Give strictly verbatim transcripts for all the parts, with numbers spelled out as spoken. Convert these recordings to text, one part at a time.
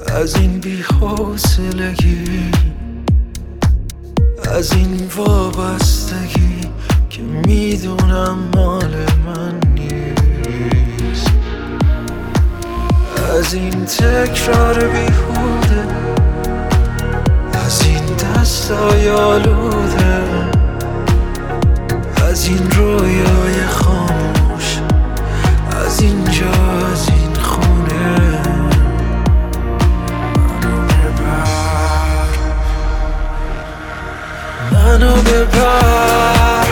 از این بی‌حوصلگی، از این وابستگی که میدونم مال من نیست، از این تکرار بیهوده، از این دستای آلوده، از این رویای خاموش، از اینجا، از این خونه. منو ببر،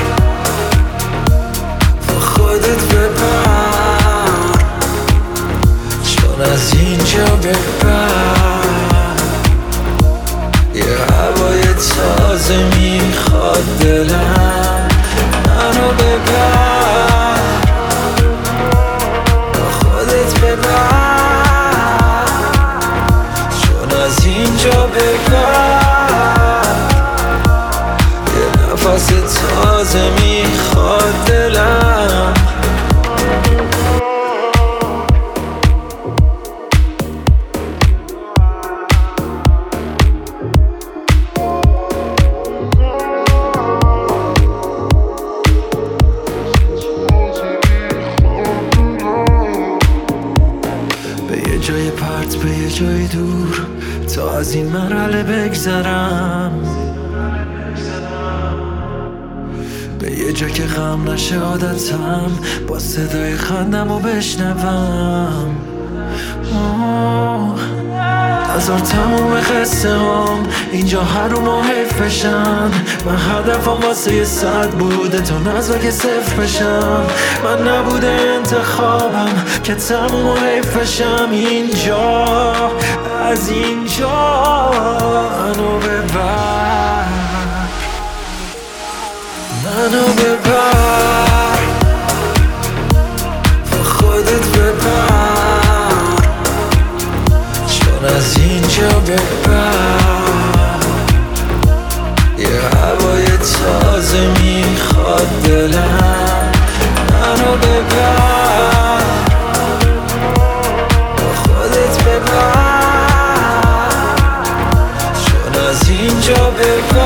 با خودت ببر، چون از اینجا ببر یه هوای تازه میخواد دلم. منو ببر، با خودت ببر، چون از اینجا ببر نفس تازه میخواد دلم. به یه جای پرت، به یه جای دور، تا از این مرحله بگذرم، به یه جا که غم نشه عادتم، با صدای خندم رو بشنوم. هزار تموم قصه هم اینجا هر رو محیف بشن. من هدفم واسه یه صد بوده تا نزا که صفر بشم. من نبوده انتخابم که تموم و حیف بشم. اینجا، از اینجا منو ببر، منو ببر، با خودت ببر، چون از اینجا ببر یه هوای تازه میخواد دلم. منو ببر، با خودت ببر، چون از اینجا ببر